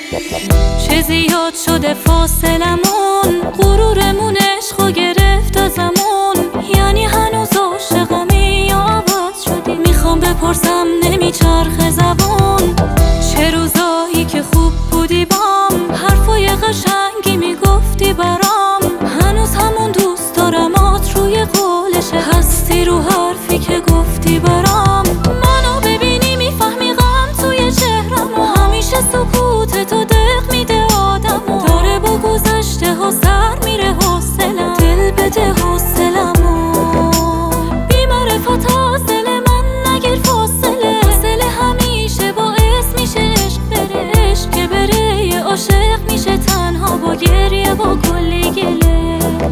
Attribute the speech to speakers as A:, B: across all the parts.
A: چه زیاد شده فاصلمون، غرورمون عشقو گرفت ازمون. یعنی هنوز عاشقمی یا عوض شدی؟ میخوام بپرسم نمیچرخه زبون. چه روزایی که خوب بودی بام، حرفای قشنگی میگفتی برام. هنوز همون دوست دارمات روی قولشه، هستی رو حرفی که گفتی برام. منو ببینی میفهمی غم توی چهرم، و همیشه سکوت تو دق میده آدمو. داره با گذشته ها سر میره حوصلم، دل بده حوصلمو. بی معرفت از دل من نگیر فاصله، فاصله همیشه باعث میشه عشق بره. عشق که بره یه عاشق میشه تنها، با گریه با کلی گله.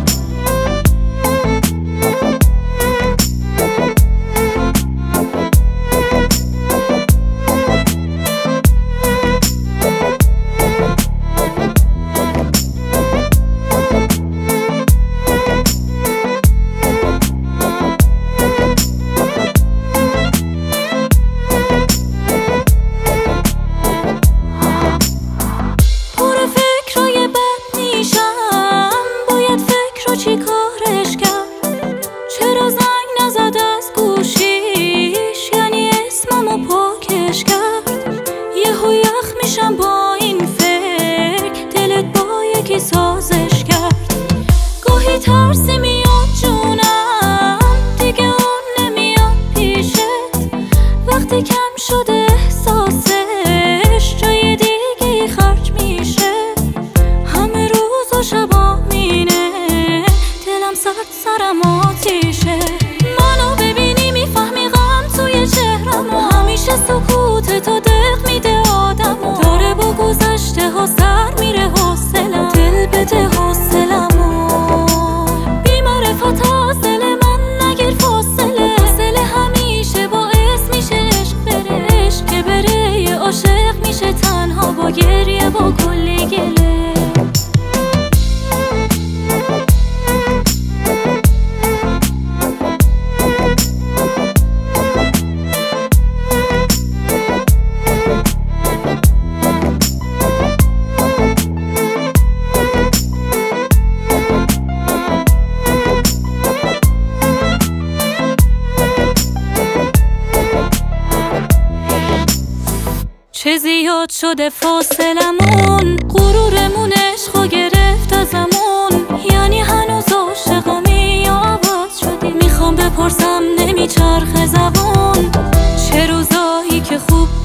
A: چی کارش کرد؟ چرا زنگ نزد از گوشیش؟ یعنی اسممو پاکش کرد. یهو یخ میشم با این فکر، دلت با یکی سازش کرد. گاهی ترسی میاد جونم، دیگه اون نمیاد پیشت. وقتی کم شده احساسش، جای دیگه خرج میشه. همه روز و شبا مینه، سرم آتیشه. منو ببینی میفهمی غم توی چهرم، و همیشه سکوت تو دق میده آدمو. داره با گذشته ها سر میره حوصلم، دل بده حوصلمو. بی معرفت از دل من نگیر فاصله، فاصله همیشه باعث میشه عشق بره. عشق که بره یه عاشق میشه تنها، با گریه با کلی گله. چه زیاد شده فاصلمون، غرورمون عشقو گرفت ازمون. یعنی هنوز عاشقمی یا عوض شدی؟ میخوام بپرسم نمیچرخه زبون. چه روزایی که خوب